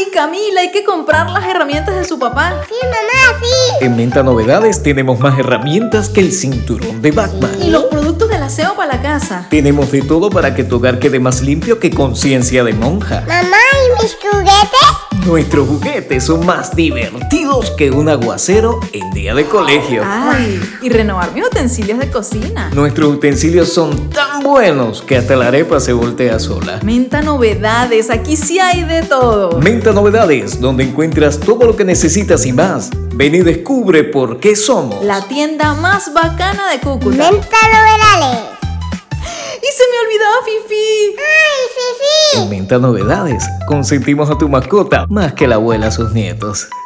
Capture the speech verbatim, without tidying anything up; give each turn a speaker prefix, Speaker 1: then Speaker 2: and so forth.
Speaker 1: Camila, hay que comprar las herramientas de su papá.
Speaker 2: Sí, mamá, sí.
Speaker 3: En Menta Novedades tenemos más herramientas que el cinturón de Batman.
Speaker 1: Y los productos del aseo para la casa.
Speaker 3: Tenemos de todo para que tu hogar quede más limpio que conciencia de monja.
Speaker 2: Mamá, ¿y mis juguetes?
Speaker 3: Nuestros juguetes son más divertidos que un aguacero en día de colegio.
Speaker 1: Ay, y renovar mis utensilios de cocina.
Speaker 3: Nuestros utensilios son tan buenos que hasta la arepa se voltea sola.
Speaker 1: Menta Novedades, aquí sí hay de todo.
Speaker 3: Menta Novedades, donde encuentras todo lo que necesitas y más. Ven y descubre por qué somos
Speaker 1: la tienda más bacana de Cúcuta.
Speaker 2: Menta Novedades.
Speaker 1: ¡Y se me olvidaba Fifi!
Speaker 2: ¡Ay, Fifi!
Speaker 3: En Menta Novedades consentimos a tu mascota más que la abuela a sus nietos.